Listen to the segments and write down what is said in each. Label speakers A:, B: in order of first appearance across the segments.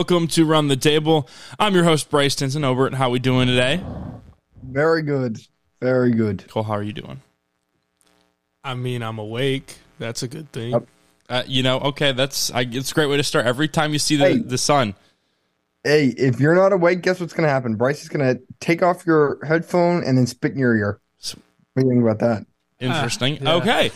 A: Welcome to Run the Table. I'm your host, Bryce Tinson. Obert, how we doing today?
B: Very good. Very good.
A: Cole, how are you doing?
C: I mean, I'm awake. That's a good thing.
A: Okay, it's a great way to start. Every time you see the sun.
B: Hey, if you're not awake, guess what's going to happen? Bryce is going to take off your headphone and then spit in your ear. What do you think about that?
A: Interesting.
C: Yeah.
A: Okay.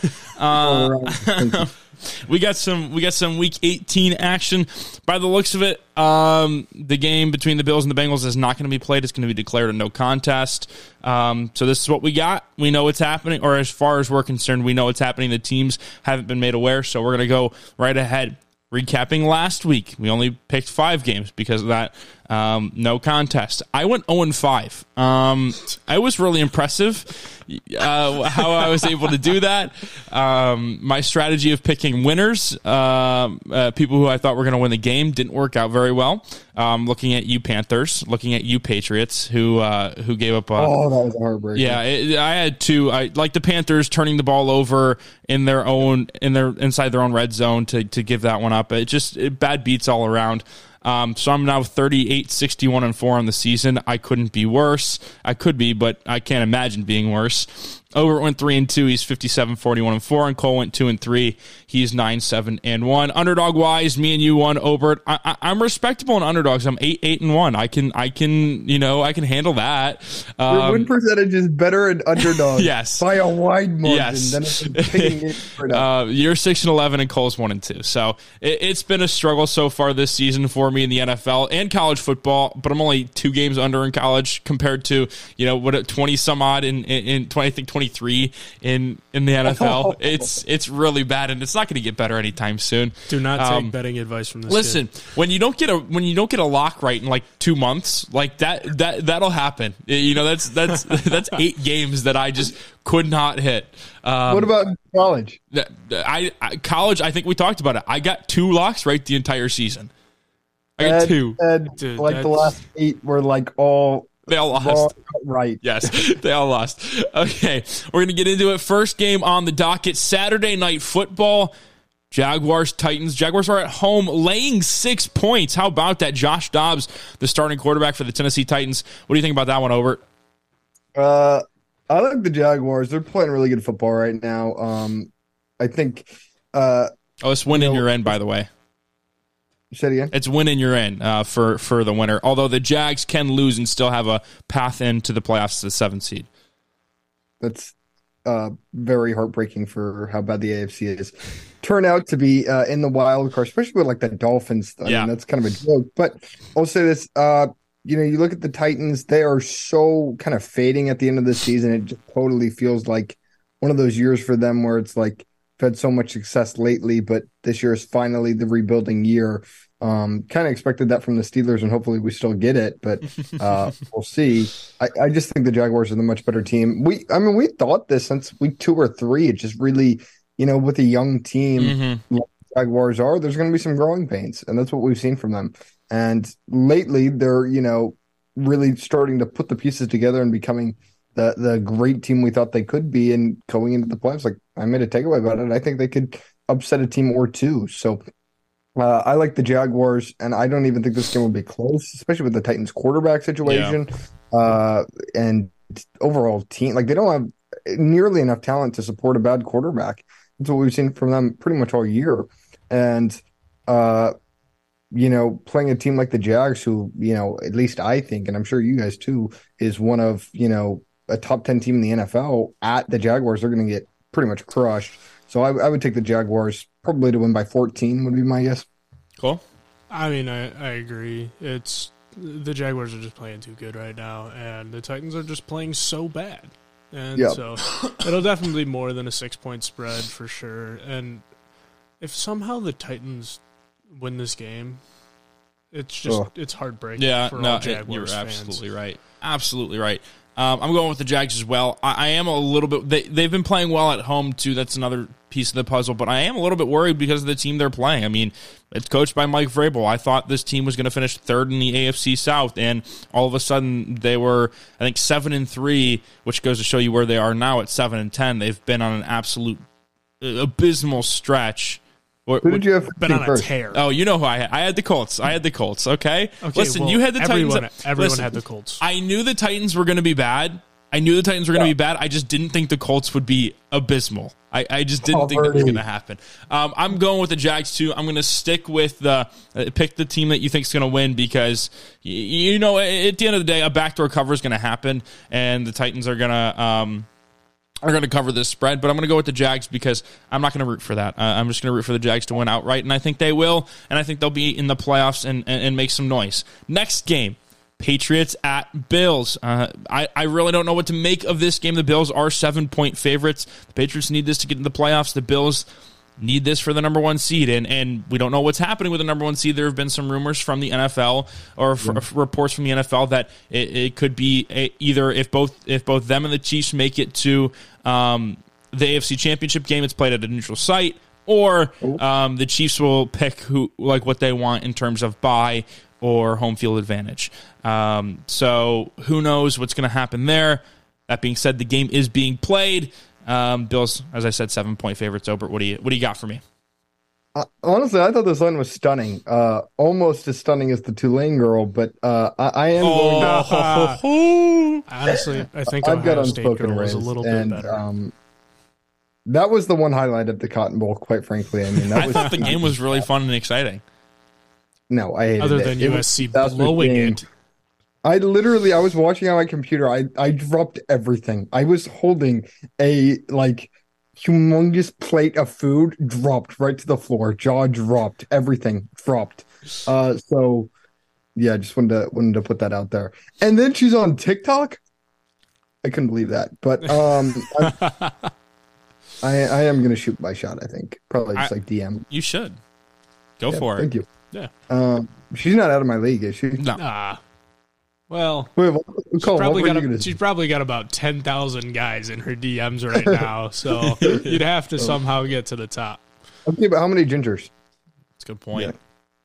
A: We got some week 18 action. By the looks of it, the game between the Bills and the Bengals is not going to be played. It's going to be declared a no contest. So this is what we got. We know what's happening, or as far as we're concerned, we know what's happening. The teams haven't been made aware, so we're going to go right ahead. Recapping last week, we only picked 5 games because of that no contest. I went 0-5. I was really impressive how I was able to do that. My strategy of picking winners, people who I thought were going to win the game, didn't work out very well. Looking at you Panthers, looking at you Patriots, who gave up.
B: That was a heartbreaker.
A: Yeah, I had 2. I like the Panthers turning the ball over inside their own red zone to give that one up. Bad beats all around. So I'm now 38-61-4 on the season. I couldn't be worse. I could be, but I can't imagine being worse. Obert went 3-2. He's 57-41-4, and Cole went 2-3. He's 9-7-1. Underdog wise, me and you won. Obert, I'm respectable in underdogs. I'm 8-1. I can handle that.
B: Your win percentage is better in underdogs.
A: Yes,
B: by a wide margin.
A: Yes.
B: Than picking it for
A: you're 6-11 and Cole's 1-2. So it's been a struggle so far this season for me in the NFL and college football. But I'm only 2 games under in college compared to 20 some odd in 20, I think 23 in the NFL. It's really bad, and it's not going to get better anytime soon.
C: Do not take betting advice from this.
A: Listen,
C: kid.
A: when you don't get a lock right in like 2 months, like that'll happen. That's 8 games that I just could not hit.
B: What about college?
A: College, I think we talked about it. I got 2 locks right the entire season. I got 2.
B: Dude, the last 8 were like all.
A: They all lost.
B: Right.
A: Yes, they all lost. Okay, we're going to get into it. First game on the docket, Saturday Night Football. Jaguars, Titans. Jaguars are at home laying 6 points. How about that? Josh Dobbs, the starting quarterback for the Tennessee Titans. What do you think about that one, Obert?
B: I like the Jaguars. They're playing really good football right now. I think...
A: it's winning your end, by the way.
B: Say it again?
A: It's winning your end for the winner. Although the Jags can lose and still have a path into the playoffs as the 7th seed.
B: That's very heartbreaking for how bad the AFC is. Turn out to be in the wild card, especially with like the Dolphins. I mean, that's kind of a joke. But I'll say this: you look at the Titans; they are so kind of fading at the end of the season. It just totally feels like one of those years for them where it's like had so much success lately, but this year is finally the rebuilding year. Kind of expected that from the Steelers, and hopefully we still get it, but we'll see. I just think the Jaguars are the much better team. We thought this since week 2 or 3. It just really, with a young team like the Jaguars are, there's going to be some growing pains, and that's what we've seen from them. And lately, they're really starting to put the pieces together and becoming the great team we thought they could be, and going into the playoffs. Like I made a takeaway about it. I think they could upset a team or 2. So I like the Jaguars, and I don't even think this game will be close, especially with the Titans quarterback situation and overall team. Like they don't have nearly enough talent to support a bad quarterback. That's what we've seen from them pretty much all year. And playing a team like the Jags, who at least I think, and I'm sure you guys too, is one of a top 10 team in the NFL at the Jaguars, they're going to get pretty much crushed. So I would take the Jaguars probably to win by 14 would be my guess.
A: Cool.
C: I mean, I agree. It's the Jaguars are just playing too good right now, and the Titans are just playing so bad. And so it'll definitely be more than a 6-point spread for sure. And if somehow the Titans win this game, it's just it's heartbreaking for all Jaguars
A: you're
C: fans.
A: Absolutely right. Absolutely right. I'm going with the Jags as well. I am a little bit... They've been playing well at home, too. That's another piece of the puzzle. But I am a little bit worried because of the team they're playing. I mean, it's coached by Mike Vrabel. I thought this team was going to finish 3rd in the AFC South, and all of a sudden they were, I think, 7-3, which goes to show you where they are now at 7-10. They've been on an absolute abysmal stretch
B: Who did you have
C: been on
B: first?
C: a tear.
A: Oh, you know who I had. I had the Colts. Okay? Listen,
C: well,
A: you had the
C: everyone,
A: Titans.
C: Everyone had the Colts.
A: I knew the Titans were going to be bad. I just didn't think the Colts would be abysmal. I just didn't think that was going to happen. I'm going with the Jags, too. I'm going to stick with pick the team that you think is going to win because, you know, at the end of the day, a backdoor cover is going to happen, and the Titans are going to cover this spread, but I'm going to go with the Jags because I'm not going to root for that. I'm just going to root for the Jags to win outright, and I think they will, and I think they'll be in the playoffs and make some noise. Next game, Patriots at Bills. I really don't know what to make of this game. The Bills are 7-point favorites. The Patriots need this to get into the playoffs. The Bills need this for the number one seed, and we don't know what's happening with the number one seed. There have been some rumors from the NFL or reports from the NFL that it could be either if both them and the Chiefs make it to the AFC Championship game, it's played at a neutral site, or the Chiefs will pick what they want in terms of bye or home field advantage. So who knows what's going to happen there. That being said, the game is being played. Bills, as I said, 7-point favorites. Obert, what do you got for me?
B: Honestly, I thought this line was stunning. Almost as stunning as the Tulane girl, but I am going
C: to... Honestly, I think
B: I've got
C: State
B: unspoken
C: was a little bit better.
B: That was the one highlight of the Cotton Bowl, quite frankly. I mean,
A: I thought the game was really fun and exciting.
B: No, I hated it.
C: Other than USC blowing it.
B: I was watching on my computer. I dropped everything. I was holding a humongous plate of food, dropped right to the floor. Jaw dropped. Everything dropped. So yeah, just wanted to put that out there. And then she's on TikTok. I couldn't believe that. But I am gonna shoot my shot. I think probably just DM.
A: You should go for it.
B: Thank you.
C: Yeah.
B: She's not out of my league, is she?
A: No.
C: Well, she's probably got about 10,000 guys in her DMs right now, so you'd have to somehow get to the top.
B: Okay, but how many gingers?
A: That's a good point. Yeah.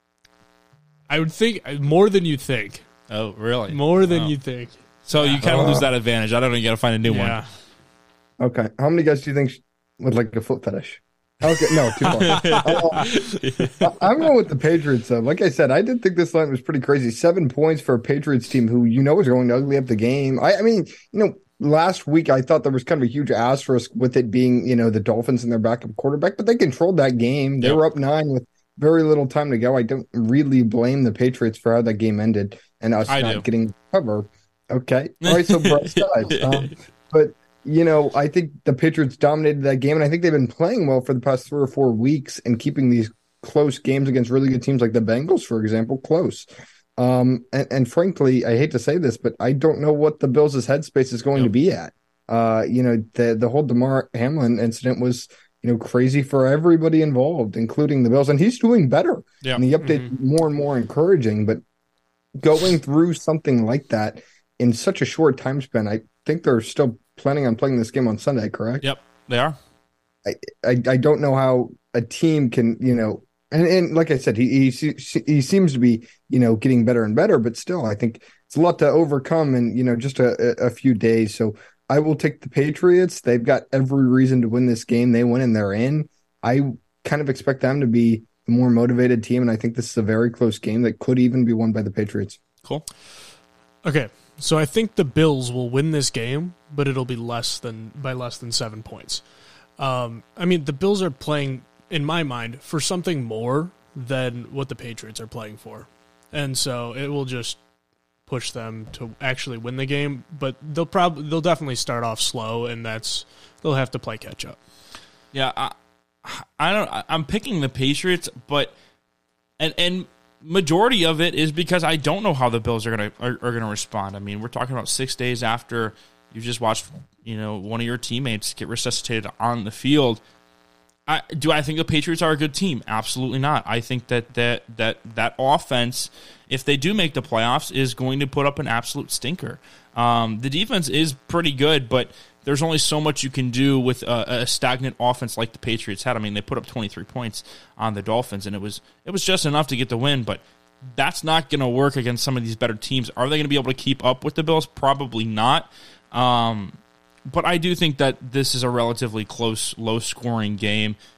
C: I would think more than you think.
A: Oh, really?
C: More than you think.
A: So you kind of lose that advantage. I don't know. You got to find a new one.
B: Okay. How many guys do you think would like a foot fetish? Okay, no, too far. I'm going with the Patriots, though. Like I said, I did think this line was pretty crazy. 7 points for a Patriots team who is going to ugly up the game. I mean, last week I thought there was kind of a huge asterisk with it being, the Dolphins and their backup quarterback, but they controlled that game. They were up 9 with very little time to go. I don't really blame the Patriots for how that game ended and us not getting cover. Okay. All right, so both sides. But I think the Patriots dominated that game, and I think they've been playing well for the past 3 or 4 weeks and keeping these close games against really good teams like the Bengals, for example, close. And frankly, I hate to say this, but I don't know what the Bills' headspace is going to be at. The whole Damar Hamlin incident was, crazy for everybody involved, including the Bills, and he's doing better. Yeah. And the update more and more encouraging, but going through something like that in such a short time span, I think they're still planning on playing this game on Sunday, correct?
A: Yep, they are.
B: I don't know how a team can, and like I said, he seems to be, getting better and better, but still, I think it's a lot to overcome in, just a few days. So I will take the Patriots. They've got every reason to win this game. They win and they're in. I kind of expect them to be a more motivated team, and I think this is a very close game that could even be won by the Patriots.
A: Cool.
C: Okay. So I think the Bills will win this game, but it'll be less than 7 points. I mean, the Bills are playing, in my mind, for something more than what the Patriots are playing for. And so it will just push them to actually win the game, but they'll definitely start off slow, and they'll have to play catch up.
A: Yeah, I'm picking the Patriots, but and majority of it is because I don't know how the Bills are gonna respond. I mean, we're talking about 6 days after you just watched, one of your teammates get resuscitated on the field. Do I think the Patriots are a good team? Absolutely not. I think that offense, if they do make the playoffs, is going to put up an absolute stinker. The defense is pretty good, but there's only so much you can do with a stagnant offense like the Patriots had. I mean, they put up 23 points on the Dolphins, and it was just enough to get the win, but that's not going to work against some of these better teams. Are they going to be able to keep up with the Bills? Probably not. But I do think that this is a relatively close, low-scoring game.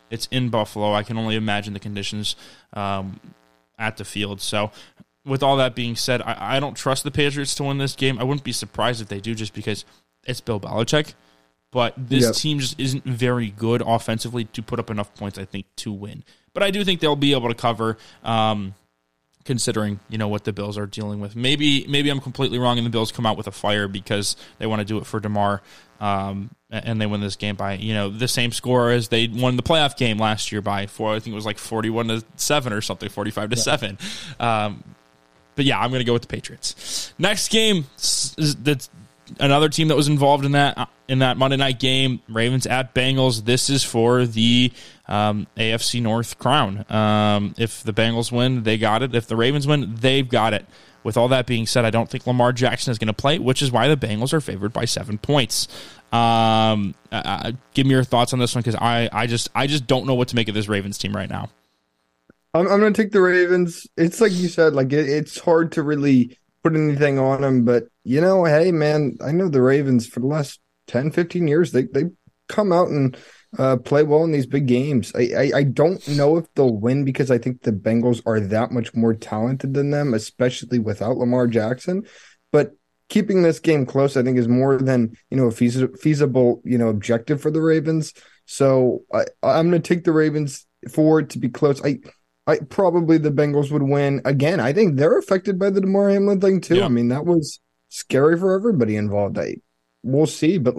A: It's in Buffalo. I can only imagine the conditions at the field. So with all that being said, I don't trust the Patriots to win this game. I wouldn't be surprised if they do just because it's Bill Belichick. But this team just isn't very good offensively to put up enough points, I think, to win. But I do think they'll be able to cover, considering what the Bills are dealing with. Maybe I'm completely wrong, and the Bills come out with a fire because they want to do it for DeMar, and they win this game by the same score as they won the playoff game last year by 4. I think it was like 41-7 or something, 45-7. But yeah, I'm going to go with the Patriots. Next game, that's another team that was involved in that Monday night game, Ravens at Bengals. This is for the AFC North crown. If the Bengals win, they got it. If the Ravens win, they've got it. With all that being said, I don't think Lamar Jackson is going to play, which is why the Bengals are favored by 7 points. Give me your thoughts on this one, because I just don't know what to make of this Ravens team right now.
B: I'm going to take the Ravens. It's like you said, like it's hard to really put anything on them, but hey man, I know the Ravens for the last 10, 15 years, they come out and play well in these big games. I don't know if they'll win because I think the Bengals are that much more talented than them, especially without Lamar Jackson. But keeping this game close, I think, is more than a feasible objective for the Ravens. So I'm going to take the Ravens for it to be close. I probably the Bengals would win. Again, I think they're affected by the DeMar Hamlin thing too. Yeah. I mean, that was scary for everybody involved. We'll see, but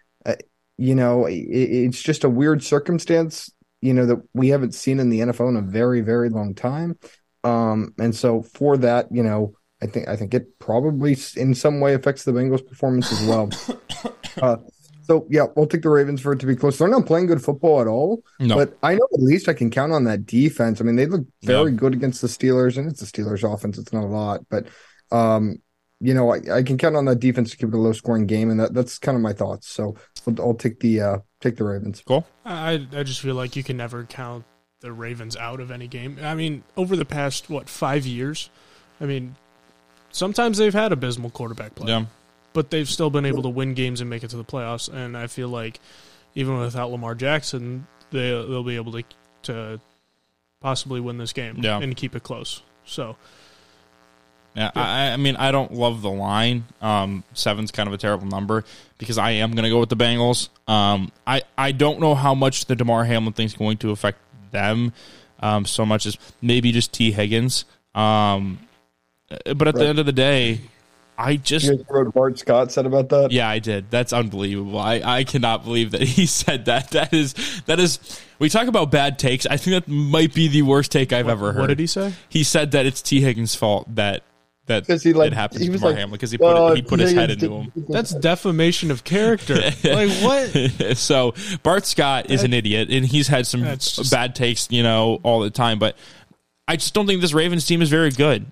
B: it's just a weird circumstance, that we haven't seen in the NFL in a very, very long time. And so for that, I think it probably in some way affects the Bengals' performance as well. So, yeah, we'll take the Ravens for it to be close. They're not playing good football at all, but I know at least I can count on that defense. I mean, they look very good against the Steelers, and it's the Steelers' offense. It's not a lot, but, I can count on that defense to keep it a low-scoring game, and that's kind of my thoughts. So I'll take the Ravens.
C: Cool. I just feel like you can never count the Ravens out of any game. I mean, over the past, 5 years, I mean, sometimes they've had abysmal quarterback play. Yeah. But they've still been able to win games and make it to the playoffs. And I feel like even without Lamar Jackson, they'll be able to possibly win this game and keep it close. So,
A: yeah. I mean, I don't love the line. 7's kind of a terrible number because I am going to go with the Bengals. I don't know how much the DeMar Hamlin thing is going to affect them so much as maybe just T. Higgins. But at the end of the day, I just...
B: You heard what Bart Scott said about that?
A: Yeah, I did. That's unbelievable. I cannot believe that he said that. That is... We talk about bad takes. I think that might be the worst take I've ever heard.
C: What did he say?
A: He said that it's T. Higgins' fault that it happened to DeMar Hamlin because he put his head into him.
C: That's defamation of character. Like, what?
A: So, Bart Scott is an idiot, and he's had some bad takes, all the time, but I just don't think this Ravens team is very good.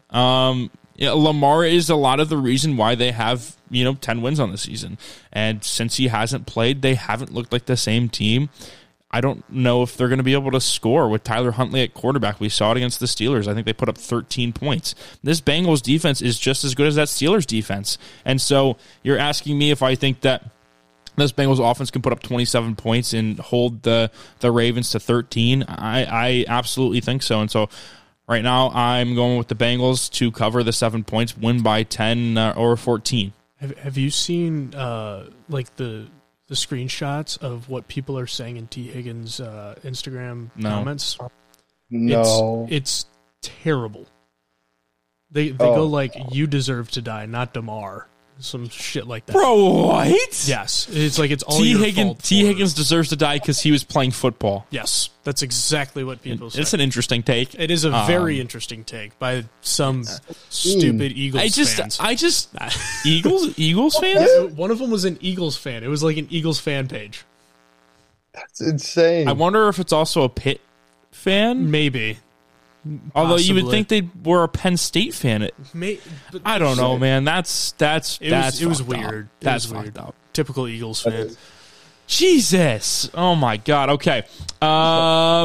A: Lamar is a lot of the reason why they have, 10 wins on the season. And since he hasn't played, they haven't looked like the same team. I don't know if they're going to be able to score with Tyler Huntley at quarterback. We saw it against the Steelers. I think they put up 13 points. This Bengals defense is just as good as that Steelers defense. And so you're asking me if I think that this Bengals offense can put up 27 points and hold the Ravens to 13. I absolutely think so. And so right now, I'm going with the Bengals to cover the 7 points, win by 10 or 14.
C: Have you seen the screenshots of what people are saying in T. Higgins' Instagram comments?
B: No,
C: it's terrible. They go like, "You deserve to die, not DeMar." Some shit like that.
A: Bro, what?
C: Yes. It's like it's all your fault.
A: T. Higgins deserves to die because he was playing football.
C: Yes. That's exactly what people say.
A: It's an interesting take.
C: It is a very interesting take by some stupid Eagles fans.
A: Eagles fans?
C: One of them was an Eagles fan. It was like an Eagles fan page.
B: That's insane.
A: I wonder if it's also a Pitt fan?
C: Maybe.
A: Although you would think they were a Penn State fan. I don't know, man. It was weird.
C: That's fucked up. Typical Eagles fan.
A: Jesus. Oh, my God. Okay.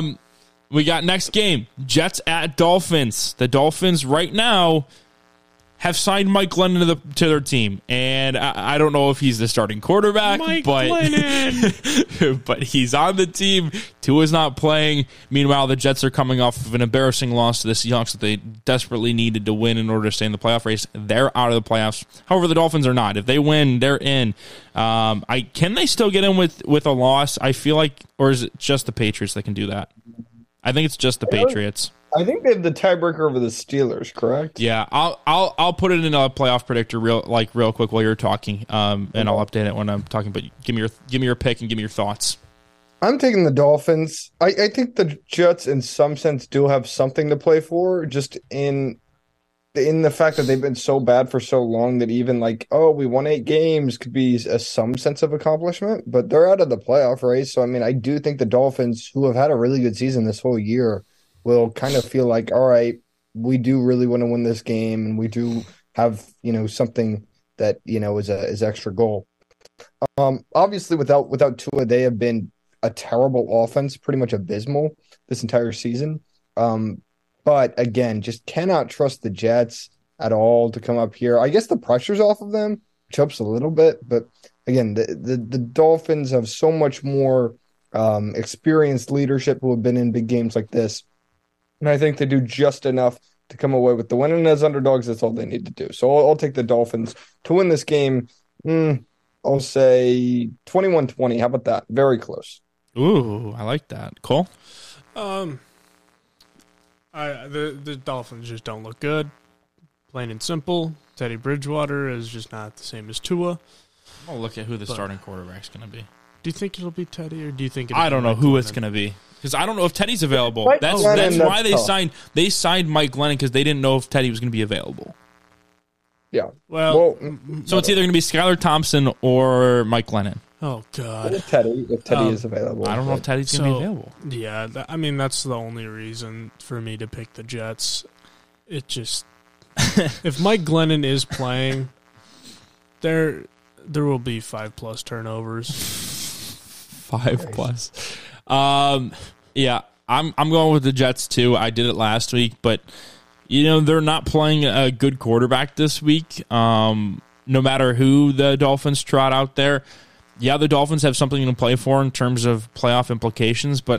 A: We got next game. Jets at Dolphins. The Dolphins right now have signed Mike Glennon to their team, and I don't know if he's the starting quarterback, but he's on the team. Tua's not playing. Meanwhile, the Jets are coming off of an embarrassing loss to the Seahawks that they desperately needed to win in order to stay in the playoff race. They're out of the playoffs. However, the Dolphins are not. If they win, they're in. Can they still get in with a loss? I feel like, or is it just the Patriots that can do that? I think it's just the Patriots.
B: I think they have the tiebreaker over the Steelers, correct?
A: Yeah, I'll put it in a playoff predictor real quick while you're talking, and I'll update it when I'm talking. But give me your pick and give me your thoughts.
B: I'm taking the Dolphins. I think the Jets, in some sense, do have something to play for, just in the fact that they've been so bad for so long that even we won 8 games could be some sense of accomplishment. But they're out of the playoff race, so I do think the Dolphins, who have had a really good season this whole year, will kind of feel like, all right, we do really want to win this game, and we do have, something that, is extra goal. Obviously, without Tua, they have been a terrible offense, pretty much abysmal this entire season. But again, just cannot trust the Jets at all to come up here. I guess the pressure's off of them, which helps a little bit. But again, the Dolphins have so much more experienced leadership who have been in big games like this. And I think they do just enough to come away with the win. And as underdogs, that's all they need to do. So I'll take the Dolphins to win this game. I'll say 21-20. How about that? Very close.
A: Ooh, I like that. Cole?
C: The Dolphins just don't look good. Plain and simple. Teddy Bridgewater is just not the same as Tua.
A: I'll look at who the starting quarterback's going to be.
C: Do you think it'll be Teddy, or do you think
A: I don't know who it's going to be, because I don't know if Teddy's available. That's why they signed Mike Glennon, because they didn't know if Teddy was going to be available.
B: Yeah.
A: So it's either going to be Skylar Thompson or Mike Glennon.
C: Oh God.
B: If Teddy is available.
A: I don't know if Teddy's going to be available.
C: Yeah, that's the only reason for me to pick the Jets. It just if Mike Glennon is playing, there will be 5+ turnovers.
A: 5+. Yeah, I'm going with the Jets too. I did it last week, but they're not playing a good quarterback this week. No matter who the Dolphins trot out there. Yeah, the Dolphins have something to play for in terms of playoff implications, but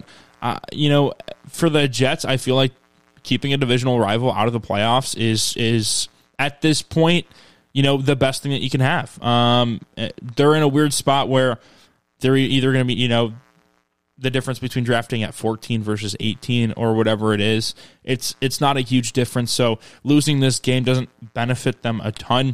A: for the Jets, I feel like keeping a divisional rival out of the playoffs is at this point, the best thing that you can have. They're in a weird spot where they're either going to be, the difference between drafting at 14 versus 18 or whatever it is. It's not a huge difference, so losing this game doesn't benefit them a ton.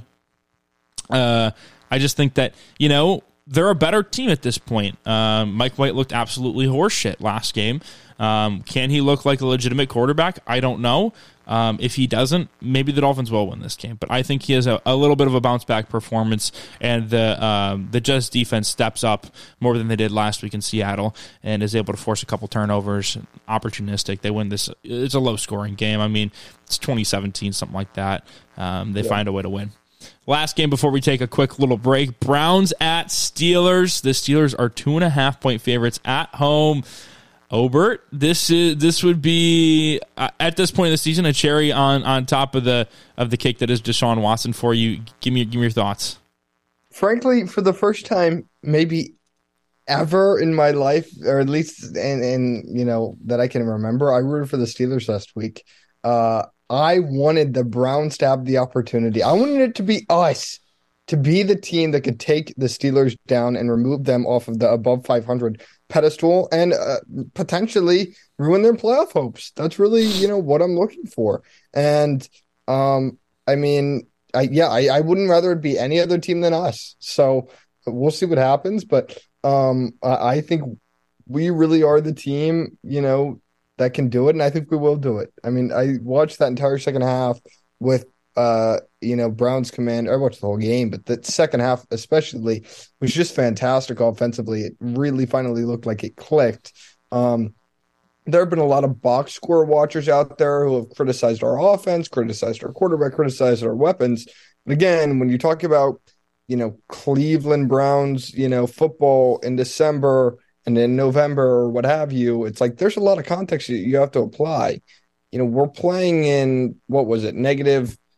A: I just think that, they're a better team at this point. Mike White looked absolutely horseshit last game. Can he look like a legitimate quarterback? I don't know. If he doesn't, maybe the Dolphins will win this game. But I think he has a little bit of a bounce-back performance, and the Jets defense steps up more than they did last week in Seattle and is able to force a couple turnovers, opportunistic. They win this. It's a low-scoring game. It's 2017, something like that. They find a way to win. Last game before we take a quick little break. Browns at Steelers. The Steelers are 2.5-point favorites at home. Obert, this would be at this point in the season a cherry on top of the cake that is Deshaun Watson for you. Give me your thoughts.
B: Frankly, for the first time, maybe ever in my life, or at least in that I can remember, I rooted for the Steelers last week. I wanted the Browns to have the opportunity. I wanted it to be us, to be the team that could take the Steelers down and remove them off of the above 500 pedestal and potentially ruin their playoff hopes. That's really, what I'm looking for. And I wouldn't rather it be any other team than us. So we'll see what happens. But I think we really are the team, that can do it, and I think we will do it. I watched that entire second half with Browns command. I watched the whole game, but the second half especially was just fantastic offensively. It really finally looked like it clicked. There have been a lot of box score watchers out there who have criticized our offense, criticized our quarterback, criticized our weapons. But again, when you talk about Cleveland Browns, football in December and in November or what have you, it's like there's a lot of context you have to apply. We're playing in, what was it,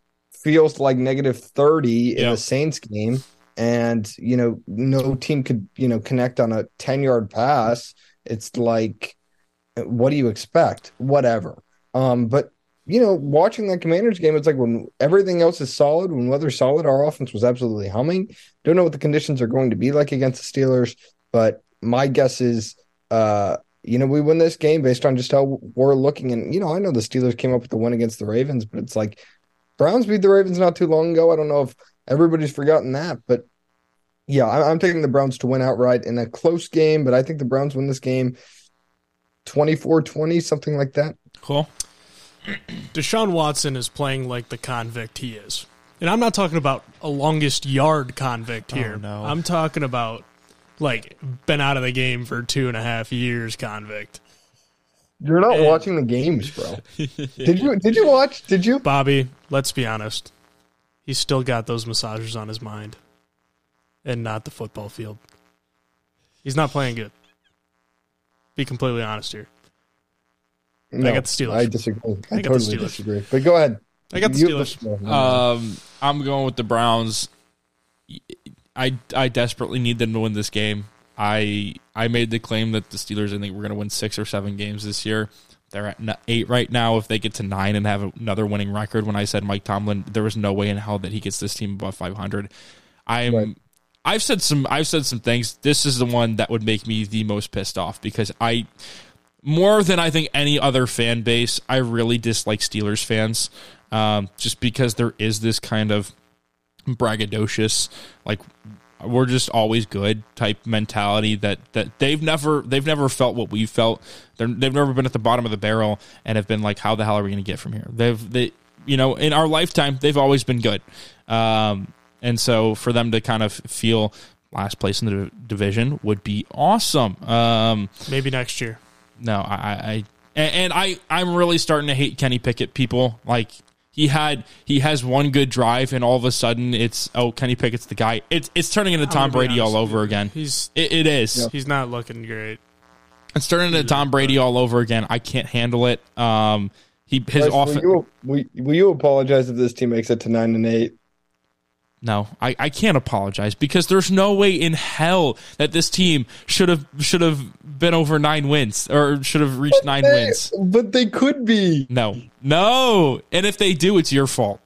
B: feels like negative 30 in the Saints game, and no team could connect on a 10-yard pass. It's like, what do you expect? Whatever. But watching that Commanders game, it's like when everything else is solid, when weather's solid, our offense was absolutely humming. Don't know what the conditions are going to be like against the Steelers, but my guess is, we win this game based on just how we're looking. And, I know the Steelers came up with the win against the Ravens, but it's like Browns beat the Ravens not too long ago. I don't know if everybody's forgotten that, but yeah, I'm taking the Browns to win outright in a close game, but I think the Browns win this game 24-20, something like that.
A: Cool.
C: Deshaun Watson is playing like the convict he is. And I'm not talking about a longest yard convict here.
A: Oh, no.
C: I'm talking about, like, been out of the game for 2.5 years convict.
B: You're not watching the games, bro. Did you watch? Did you?
C: Bobby, let's be honest. He's still got those massagers on his mind and not the football field. He's not playing good. Be completely honest here.
B: No,
C: I got the Steelers.
B: I disagree. I
C: got the
B: totally
C: Steelers.
B: disagree. But go ahead.
C: I got the Steelers.
A: I'm going with the Browns. I desperately need them to win this game. I made the claim that the Steelers, I think, we're going to win 6 or 7 games this year. They're at 8 right now. If they get to 9 and have another winning record, when I said Mike Tomlin, there was no way in hell that he gets this team above 500. I've said some things. This is the one that would make me the most pissed off because more than I think any other fan base, I really dislike Steelers fans, just because there is this kind of braggadocious, like, we're just always good type mentality that they've never felt what we've felt. They've never been at the bottom of the barrel and have been like, how the hell are we going to get from here? In our lifetime, they've always been good. And so for them to kind of feel last place in the division would be awesome.
C: Maybe next year.
A: No, I'm really starting to hate Kenny Pickett, people. Like, he has one good drive, and all of a sudden it's, Kenny Pickett's the guy. It's turning into Tom Brady all over again. It is.
C: Yep. He's not looking great.
A: It's turning into Tom Brady all over again. I can't handle it. Will
B: you apologize if this team makes it to 9-8?
A: No, I can't apologize because there's no way in hell that this team should have been over 9 wins or should have reached 9 wins.
B: But they could be.
A: No. And if they do, it's your fault.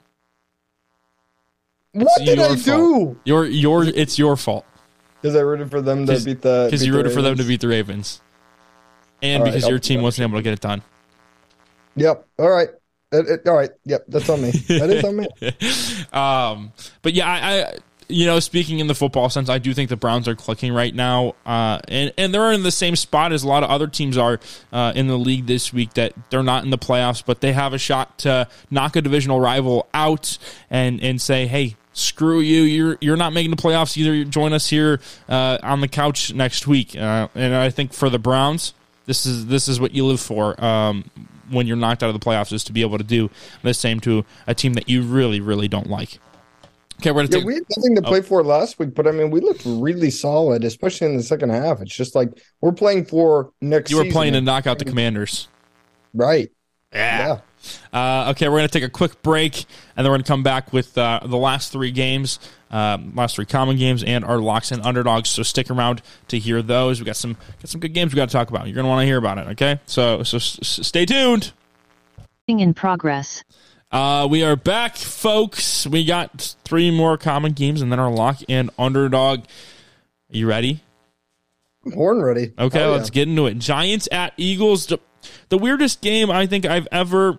B: What did I do?
A: It's your fault.
B: Because I rooted for them to beat the.
A: Because you rooted for them to beat the Ravens, and because your team wasn't able to get it done.
B: Yep. All right. All right. Yep. That's on me. That is on me.
A: But yeah, I speaking in the football sense, I do think the Browns are clicking right now, and they're in the same spot as a lot of other teams are in the league this week. That they're not in the playoffs, but they have a shot to knock a divisional rival out and say, hey, screw you, you're not making the playoffs either. Join us here on the couch next week. And I think for the Browns, this is what you live for. When you're knocked out of the playoffs, is to be able to do the same to a team that you really, really don't like. Okay, we're gonna
B: we had nothing to play for last week, but I mean, we looked really solid, especially in the second half. It's just like we're playing for next season.
A: You were playing to knock out the Commanders.
B: Right.
A: Yeah. Okay, we're going to take a quick break, and then we're going to come back with the last 3 games, last 3 common games, and our locks and underdogs. So stick around to hear those. We got some good games we got to talk about. You're going to want to hear about it. Okay, so stay tuned.
D: In progress.
A: We are back, folks. We got 3 more common games, and then our lock and underdog. Are you ready?
B: I'm born ready.
A: Okay, let's get into it. Giants at Eagles. The weirdest game I think I've ever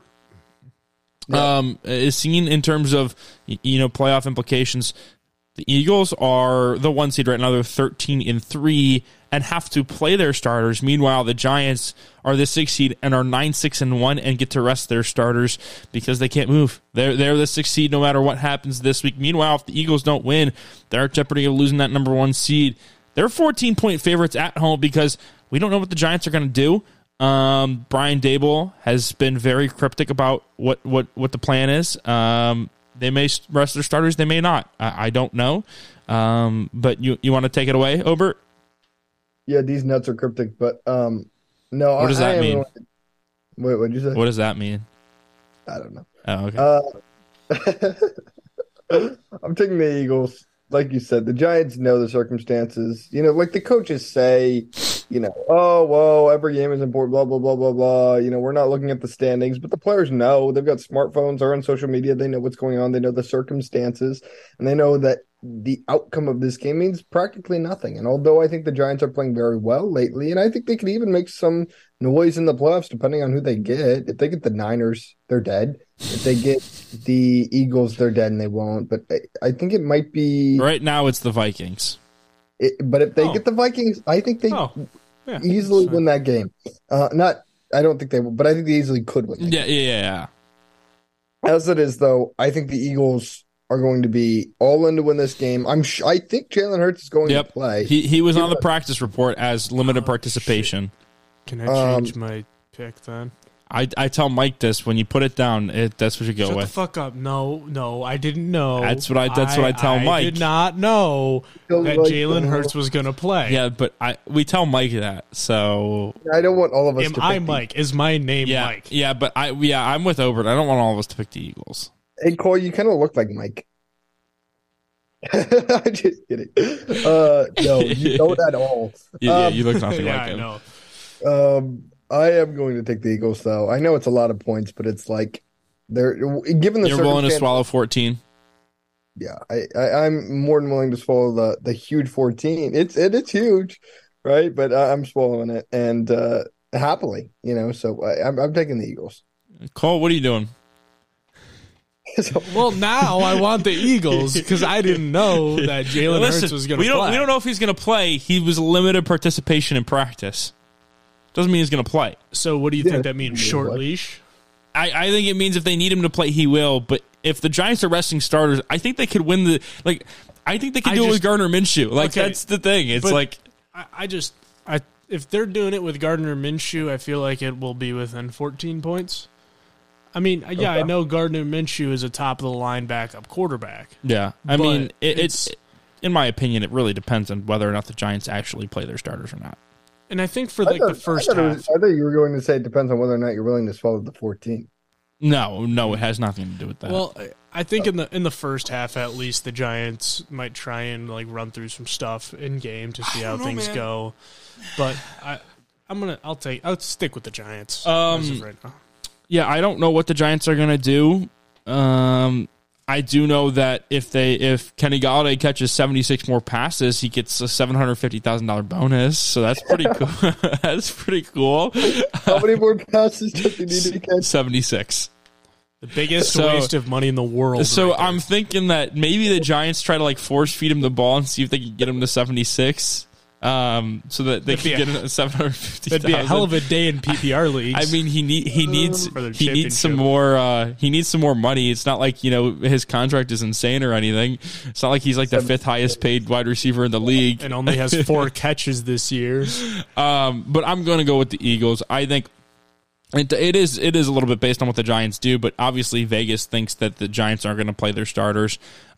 A: is seen in terms of playoff implications. The Eagles are the 1 seed right now. They're 13-3 and have to play their starters. Meanwhile, the Giants are the 6 seed and are 9-6-1 and get to rest their starters because they can't move. They're the 6 seed no matter what happens this week. Meanwhile, if the Eagles don't win, they're at jeopardy of losing that number 1 seed. They're 14-point favorites at home because we don't know what the Giants are going to do. Brian Daboll has been very cryptic about what the plan is. They may rest their starters, they may not. I don't know. But you want to take it away, Obert?
B: Yeah, these nuts are cryptic, but no.
A: What does that mean?
B: Wait, what did you say?
A: What does that mean?
B: I don't know.
A: Oh, okay.
B: I'm taking the Eagles. Like you said, the Giants know the circumstances. Like the coaches say, oh, well, every game is important, blah, blah, blah, blah, blah. We're not looking at the standings, but the players know. They've got smartphones, they're on social media. They know what's going on. They know the circumstances, and they know that the outcome of this game means practically nothing. And although I think the Giants are playing very well lately, and I think they could even make some noise in the playoffs, depending on who they get. If they get the Niners, they're dead. If they get the Eagles, they're dead, and they won't. But I think it might be
A: right now. It's the Vikings.
B: But if they get the Vikings, I think they easily win that game. I don't think they will, but I think they easily could win.
A: Yeah.
B: As it is, though, I think the Eagles are going to be all in to win this game. I think Jalen Hurts is going to play.
A: He was on the practice report as limited participation.
C: Can I change my pick then?
A: I tell Mike this when you put it down. That's what you go with.
C: Shut the fuck up! No, I didn't know.
A: That's what I tell Mike.
C: I did not know that Jalen Hurts was going to play.
A: Yeah, but we tell Mike that. So
B: I don't want all of us.
C: Am I Mike? Is my name Mike?
A: Yeah, but I'm with Obert. I don't want all of us to pick the Eagles.
B: Hey Cole, you kind of look like Mike. I'm just kidding. No, you don't at all.
A: Yeah, you look nothing like him.
C: I know.
B: I am going to take the Eagles, though. I know it's a lot of points, but it's like they're given the.
A: You're willing to swallow 14.
B: Yeah, I'm more than willing to swallow the huge 14. It's huge, right? But I'm swallowing it and happily, So I'm taking the Eagles.
A: Cole, what are you doing?
C: Well, now I want the Eagles because I didn't know that Jalen Hurts was going to play.
A: We don't know if he's going to play. He was limited participation in practice. Doesn't mean he's going to play.
C: So what do you think that means? Short leash?
A: I think it means if they need him to play, he will. But if the Giants are resting starters, I think they could win the I think they could do it with Gardner Minshew. That's the thing. It's
C: if they're doing it with Gardner Minshew, I feel like it will be within 14 points. I mean, I know Gardner Minshew is a top of the line backup quarterback.
A: Yeah, I mean, it's in my opinion, it really depends on whether or not the Giants actually play their starters or not.
C: And I think for the first half,
B: I thought you were going to say it depends on whether or not you're willing to swallow the 14.
A: No, it has nothing to do with that.
C: Well, I think in the first half at least, the Giants might try and run through some stuff in game to see how things go. But I'll stick with the Giants as of right now.
A: Yeah, I don't know what the Giants are going to do. I do know that if Kenny Golladay catches 76 more passes, he gets a $750,000 bonus. So that's pretty cool. That's pretty cool.
B: How many more passes does he need to catch?
A: 76.
C: The biggest waste of money in the world.
A: So I'm thinking that maybe the Giants try to force feed him the ball and see if they can get him to 76. So that they can get him at 750,000.
C: That'd be a hell of a day in PPR leagues.
A: I mean, he needs some more money. It's not like his contract is insane or anything. It's not like he's the fifth highest paid wide receiver in the league
C: and only has 4 catches this year.
A: But I'm going to go with the Eagles. I think it is a little bit based on what the Giants do, but obviously Vegas thinks that the Giants aren't going to play their starters.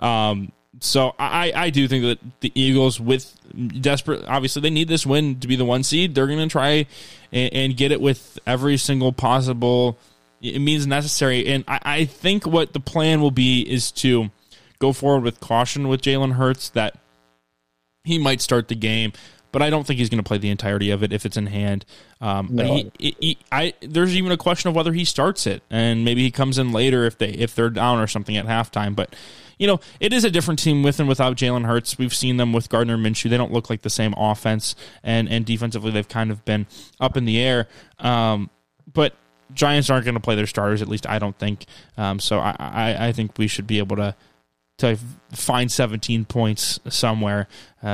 A: So I do think that the Eagles, with desperate, obviously they need this win to be the 1 seed. They're going to try and get it with every single possible means necessary. And I think what the plan will be is to go forward with caution with Jalen Hurts, that he might start the game, but I don't think he's going to play the entirety of it if it's in hand.
B: No.
A: There's even a question of whether he starts it, and maybe he comes in later if they're down or something at halftime. But it is a different team with and without Jalen Hurts. We've seen them with Gardner Minshew. They don't look like the same offense, and defensively they've kind of been up in the air. But Giants aren't going to play their starters, at least I don't think. So I think we should be able to find 17 points somewhere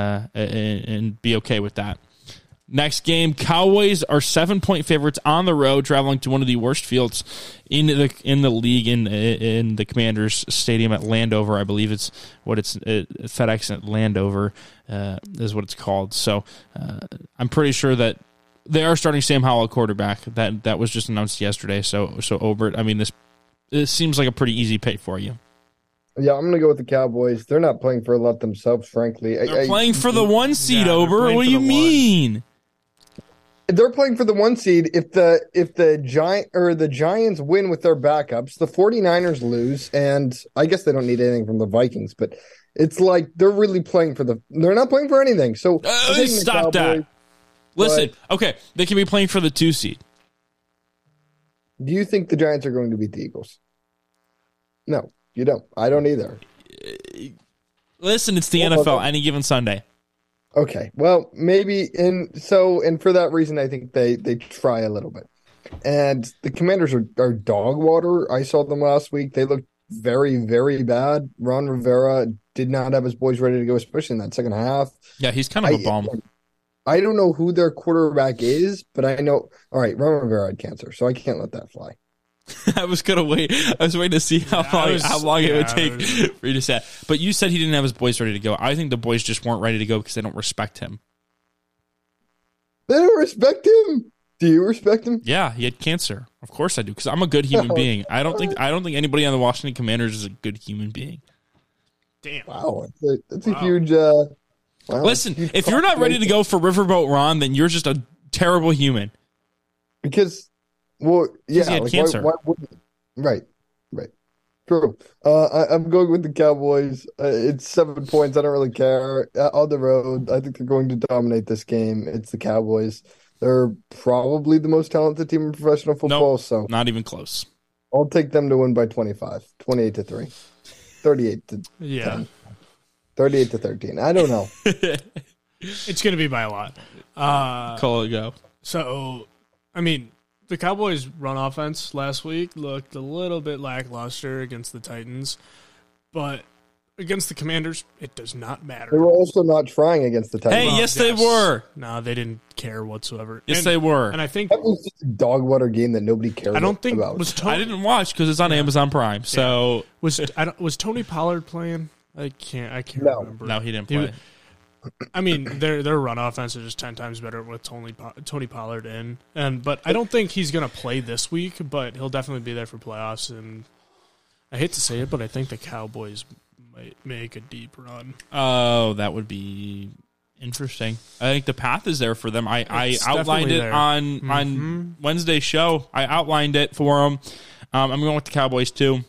A: and be okay with that. Next game, Cowboys are 7-point favorites on the road, traveling to one of the worst fields in the league in the Commanders Stadium at Landover. I believe it's FedEx at Landover is what it's called. So I'm pretty sure that they are starting Sam Howell at quarterback. That was just announced yesterday. So Obert, I mean, this seems like a pretty easy pick for you.
B: Yeah, I'm going to go with the Cowboys. They're not playing for a lot themselves, frankly.
A: They're playing for the 1 seed, Obert. What do you mean?
B: they're playing for the 1 seed. If the Giants win with their backups, the 49ers lose, and I guess they don't need anything from the Vikings, but it's like they're really playing for they're not playing for anything. So
A: stop that. Listen, okay, they can be playing for the 2 seed.
B: Do you think the Giants are going to beat the Eagles? No, you don't. I don't either.
A: Listen, it's the NFL any given Sunday.
B: Okay, well, maybe, and for that reason, I think they try a little bit. And the Commanders are dog water. I saw them last week. They looked very, very bad. Ron Rivera did not have his boys ready to go, especially in that second half.
A: Yeah, he's kind of a bum.
B: I don't know who their quarterback is, but I know. All right, Ron Rivera had cancer, so I can't let that fly.
A: I was gonna wait. I was waiting to see how long it would take for you to say. But you said he didn't have his boys ready to go. I think the boys just weren't ready to go because they don't respect him.
B: They don't respect him. Do you respect him?
A: Yeah, he had cancer. Of course I do, because I'm a good human being. I don't think anybody on the Washington Commanders is a good human being.
C: Damn.
B: Wow, that's a huge.
A: Listen, if you're not ready to go for Riverboat Ron, then you're just a terrible human.
B: Because, well, yeah,
A: he had cancer.
B: Why right. True. I'm going with the Cowboys. It's 7 points. I don't really care. On the road, I think they're going to dominate this game. It's the Cowboys. They're probably the most talented team in professional football.
A: Nope,
B: so
A: not even close.
B: I'll take them to win by 25, 28-3, 38-10, 38-13. I don't know.
C: It's going to be by a lot.
A: Call it go.
C: So, I mean, the Cowboys' run offense last week looked a little bit lackluster against the Titans, but against the Commanders, it does not matter.
B: They were also not trying against the Titans.
A: Hey, yes, they were.
C: No, they didn't care whatsoever.
A: Yes, they were.
C: And I think
B: that was just a dog water game that nobody cared about.
C: I don't think
A: I didn't watch because it's on Amazon Prime. So
C: was Tony Pollard playing? I can't remember.
A: No, he didn't play.
C: I mean, their run offense is just 10 times better with Tony Pollard in. But I don't think he's going to play this week, but he'll definitely be there for playoffs. And I hate to say it, but I think the Cowboys might make a deep run.
A: Oh, that would be interesting. I think the path is there for them. I outlined it on Wednesday's show. I outlined it for them. I'm going with the Cowboys too.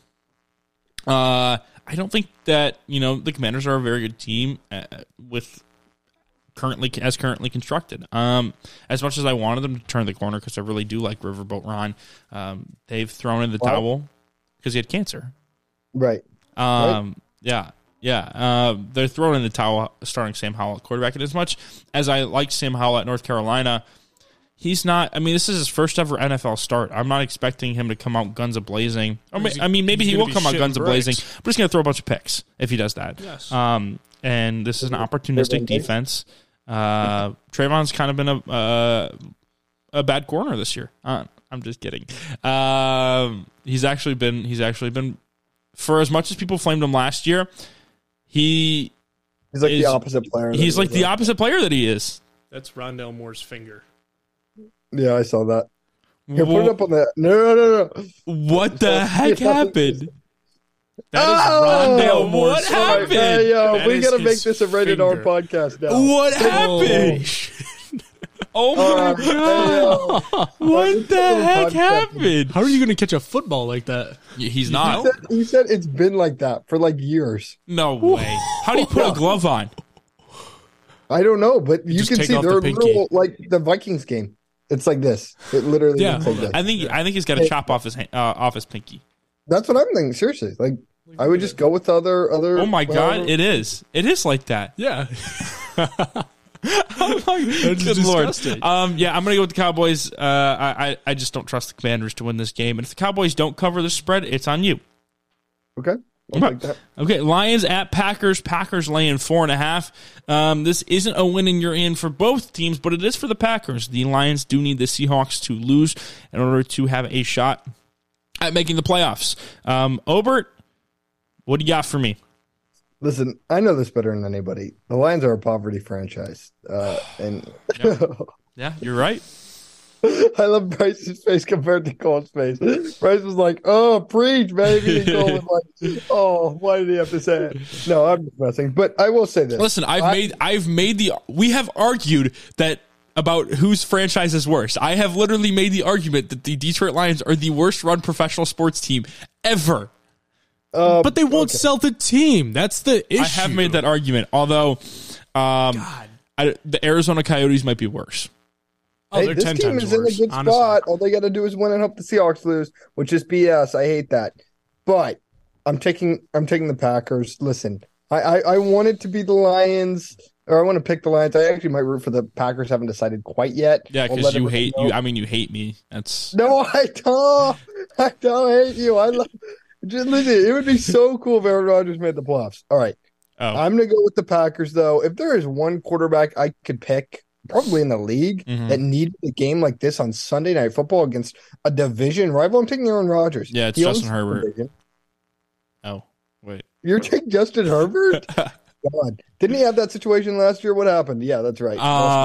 A: I don't think that the Commanders are a very good team with currently constructed. As much as I wanted them to turn the corner because I really do like Riverboat Ron, they've thrown in the towel because he had cancer.
B: Right.
A: Yeah. They're throwing in the towel starting Sam Howell at quarterback. And as much as I like Sam Howell at North Carolina, he's not. I mean, this is his first ever NFL start. I'm not expecting him to come out guns a blazing. Maybe he will come out guns a blazing, but he's going to throw a bunch of picks if he does that.
C: Yes.
A: And this is an opportunistic defense. Trayvon's kind of been a bad corner this year. I'm just kidding. He's actually been for as much as people flamed him last year. He's like
B: the opposite player.
A: He's like the opposite player that he is.
C: That's Rondale Moore's finger.
B: Yeah, I saw that. Here, put it up on that. No.
A: What the heck happened?
C: That is Rondale Moore's
A: What happened?
B: Hey, we got to make this a Rated R podcast now.
A: What happened? Oh my God. What the heck happened?
C: How are you going to catch a football like that?
A: He's not.
B: He said it's been like that for like years.
A: No way. How do you put a glove on?
B: I don't know, but you can see they're
C: pinky.
B: like the Vikings game. It's like this. It literally looks like this.
A: I think he's got to chop off his pinky.
B: That's what I'm thinking. Seriously, like I would just go with other.
A: Oh my God, it is like that.
C: Yeah.
A: Oh my good Lord. I'm gonna go with the Cowboys. I just don't trust the Commanders to win this game, and if the Cowboys don't cover the spread, it's on you.
B: Okay. Like that.
A: Okay, Lions at Packers. Packers laying 4.5. This isn't a win and you're in for both teams, but it is for the Packers. The Lions do need the Seahawks to lose in order to have a shot at making the playoffs. Obert, what do you got for me?
B: Listen, I know this better than anybody. The Lions are a poverty franchise, and
A: yeah, you're right.
B: I love Bryce's face compared to Cole's face. Bryce was like, "Oh, preach, baby," and Cole was like, "Oh, why did he have to say it?" No, I'm just messing. But I will say this.
A: Listen, we have argued that about whose franchise is worse. I have literally made the argument that the Detroit Lions are the worst run professional sports team ever.
C: But they won't sell the team. That's the issue.
A: I have made that argument, although the Arizona Coyotes might be worse.
C: Hey,
B: this team is in a good spot. All they got to do is win and hope the Seahawks lose, which is BS. I hate that. But I'm taking the Packers. Listen, I want it to be the Lions, or I want to pick the Lions. I actually might root for the Packers. Haven't decided quite yet.
A: Yeah, because you hate you. I mean, you hate me.
B: No, I don't. I don't hate you. I love. Just listen. It would be so cool if Aaron Rodgers made the playoffs. All right, I'm gonna go with the Packers though. If there is one quarterback I could pick, probably in the league, that needed a game like this on Sunday Night Football against a division rival, I'm taking Aaron Rodgers.
A: Yeah, it's Justin Herbert. Oh, wait.
B: You're taking Justin Herbert? God. Didn't he have that situation last year? What happened? Yeah, that's right.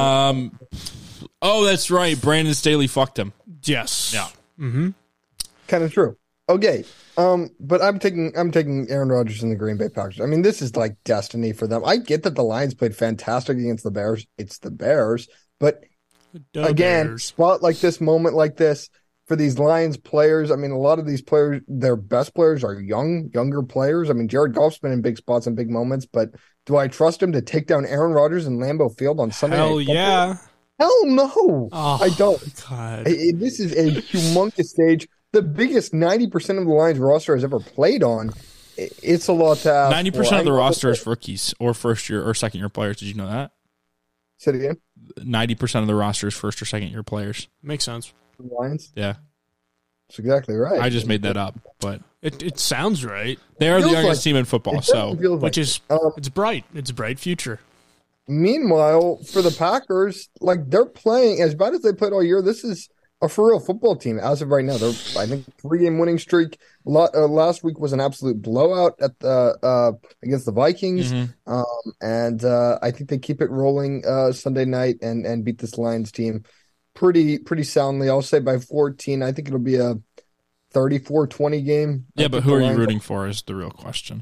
A: That's right. Brandon Staley fucked him.
C: Yes.
A: Yeah.
C: Mm-hmm.
B: Kind of true. Okay. But I'm taking Aaron Rodgers and the Green Bay Packers. I mean, this is like destiny for them. I get that the Lions played fantastic against the Bears. It's the Bears. But again, spot like this, moment like this, for these Lions players, I mean, a lot of these players, their best players are younger players. I mean, Jared Goff's been in big spots and big moments, but do I trust him to take down Aaron Rodgers in Lambeau Field on Sunday
C: Hell
B: night?
C: Yeah.
B: Hell no. I don't.
C: God.
B: This is a humongous stage. The biggest 90% of the Lions roster has ever played on. It's a lot to ask.
A: 90% of the roster is rookies or first year or second year players. Did you know that?
B: Say it again.
A: 90% of the roster is first or second year players.
C: Makes sense.
B: Lions?
A: Yeah.
B: That's exactly right.
A: I just made that up, but
C: it sounds right.
A: They are the youngest team in football,
C: it's bright. It's a bright future.
B: Meanwhile, for the Packers, like they're playing as bad as they played all year. This is a for real football team as of right now. They're, I think, 3-game winning streak. Last week was an absolute blowout at the against the Vikings, and I think they keep it rolling Sunday night and beat this Lions team pretty soundly. I'll say by 14. I think it'll be a 34-20 game.
A: Yeah, but who are you rooting for is the real question.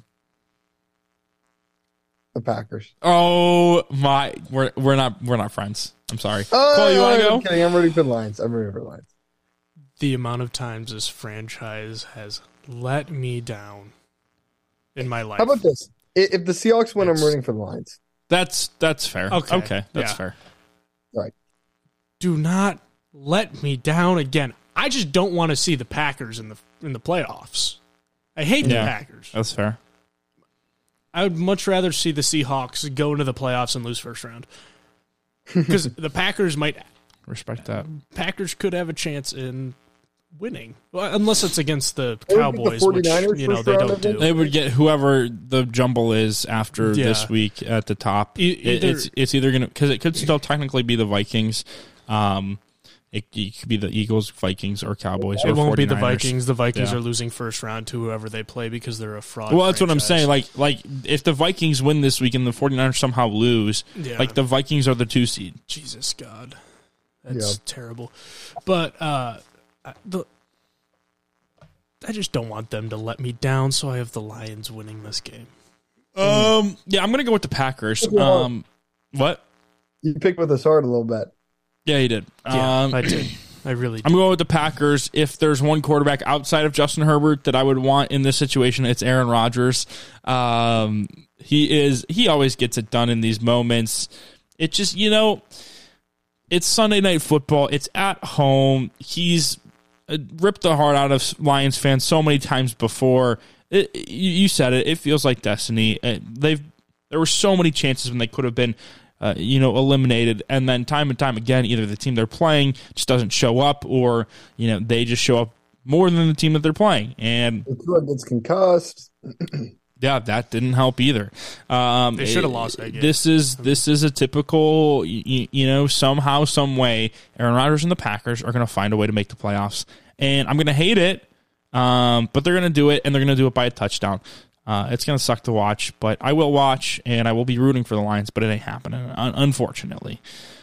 B: The Packers.
A: Oh my, we're not friends. I'm sorry. Cole, you want to go?
B: Okay, I'm rooting for the Lions.
C: The amount of times this franchise has let me down in my life.
B: How about this? If the Seahawks win, I'm rooting for the Lions.
A: That's fair. Okay, that's fair.
B: Right.
C: Do not let me down again. I just don't want to see the Packers in the playoffs. I hate the Packers.
A: That's fair.
C: I would much rather see the Seahawks go into the playoffs and lose first round. Because the Packers might...
A: Respect that.
C: Packers could have a chance in winning. Well, unless it's against the Cowboys, which they don't do.
A: They would get whoever the jumble is after this week at the top. It's either going to... Because it could still technically be the Vikings. It could be the Eagles, Vikings, or Cowboys.
C: It won't be the Vikings. The Vikings are losing first round to whoever they play because they're a fraud.
A: Well, that's what I'm saying. Like if the Vikings win this week and the 49ers somehow lose, like the Vikings are the 2 seed.
C: Jesus God, that's terrible. But I just don't want them to let me down, so I have the Lions winning this game.
A: Yeah, I'm gonna go with the Packers. What?
B: You picked with us hard a little bit.
A: Yeah, he did.
C: Yeah, I did. I really did.
A: I'm going with the Packers. If there's one quarterback outside of Justin Herbert that I would want in this situation, it's Aaron Rodgers. He always gets it done in these moments. It just, it's Sunday Night Football. It's at home. He's ripped the heart out of Lions fans so many times before. You said it. It feels like destiny. There were so many chances when they could have been eliminated, and then time and time again, either the team they're playing just doesn't show up, or they just show up more than the team that they're playing, and
B: the club gets concussed.
A: Yeah, that didn't help either.
C: They should have lost that game.
A: This is a typical, somehow, some way, Aaron Rodgers and the Packers are going to find a way to make the playoffs, and I'm going to hate it, but they're going to do it, and they're going to do it by a touchdown. It's going to suck to watch, but I will watch, and I will be rooting for the Lions, but it ain't happening, unfortunately.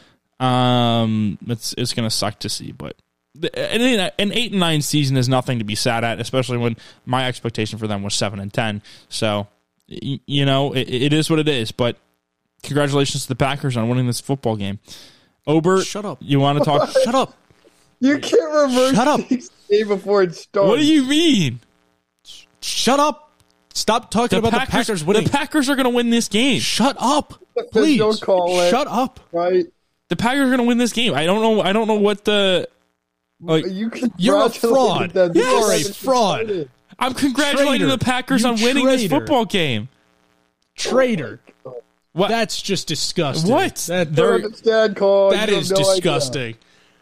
A: It's going to suck to see, but an 8-9 season is nothing to be sad at, especially when my expectation for them was 7-10. So, it is what it is, but congratulations to the Packers on winning this football game. Obert,
C: Shut up.
A: You want to talk?
C: Shut up.
B: You can't reverse
C: Shut up.
B: 6 before it starts.
A: What do you mean?
C: Shut up. Stop talking about the Packers winning.
A: The Packers are going to win this game.
C: Shut up. Please.
B: Don't call it.
C: Shut up.
B: Right?
A: The Packers are going to win this game. I don't know what the like.
C: You're a fraud. You're a fraud.
A: I'm congratulating the Packers on winning this football game.
C: Traitor.
A: What?
C: That's just disgusting.
A: What?
C: That is disgusting.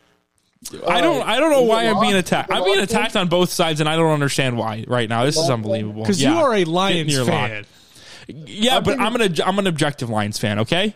A: I don't know why I'm being attacked. I'm being attacked on both sides, and I don't understand why right now. This is unbelievable.
C: Because you are a Lions fan.
A: Yeah, but I'm an objective Lions fan. Okay.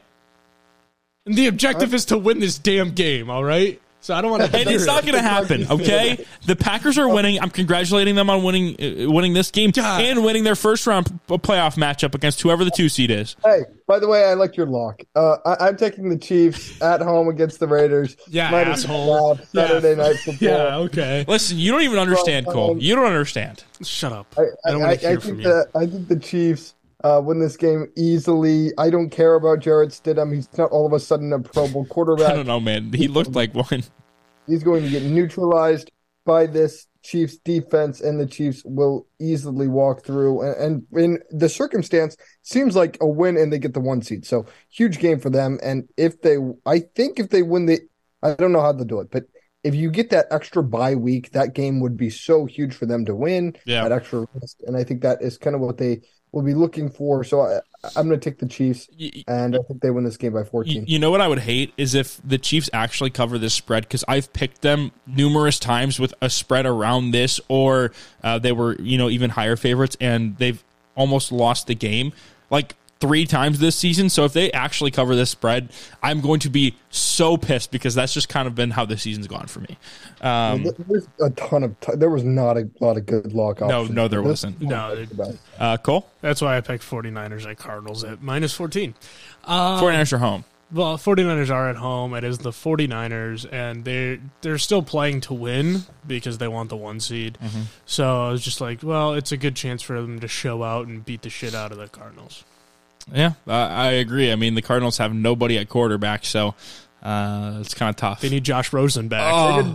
C: And the objective is to win this damn game. All right. So I don't want to.
A: And it's not going to happen. Okay. The Packers are winning. I'm congratulating them on winning this game and winning their first round playoff matchup against whoever the 2 seed is.
B: Hey, by the way, I like your lock. I'm taking the Chiefs at home against the Raiders.
C: Yeah, asshole.
B: Saturday night football.
C: Yeah, okay.
A: Listen, you don't even understand, Cole. You don't understand.
C: Shut up. I don't want to hear from you.
B: I think the Chiefs win this game easily. I don't care about Jarrett Stidham. He's not all of a sudden a Pro Bowl quarterback.
A: I don't know, man. He looked like one.
B: He's going to get neutralized by this Chiefs defense, and the Chiefs will easily walk through. And in the circumstance, seems like a win, and they get the 1 seed. So huge game for them. And I think if they win I don't know how they'll do it, but if you get that extra bye week, that game would be so huge for them to win.
A: Yeah.
B: That extra risk, and I think that is kind of what they will be looking for. So I'm going to take the Chiefs, and I think they win this game by 14.
A: You know what I would hate is if the Chiefs actually cover this spread, because I've picked them numerous times with a spread around this, or they were even higher favorites, and they've almost lost the game like 3 times this season. So if they actually cover this spread, I'm going to be so pissed, because that's just kind of been how the season's gone for me.
B: There's a ton of there was not a lot of good lock options.
A: No, there wasn't.
C: No,
A: Cole?
C: That's why I picked 49ers at Cardinals at minus 14.
A: 49ers are home.
C: Well, 49ers are at home. It is the 49ers, and they're still playing to win because they want the 1 seed. Mm-hmm. So I was just like, well, it's a good chance for them to show out and beat the shit out of the Cardinals.
A: Yeah, I agree. I mean, the Cardinals have nobody at quarterback, so it's kind of tough.
C: They need Josh Rosen back.
B: David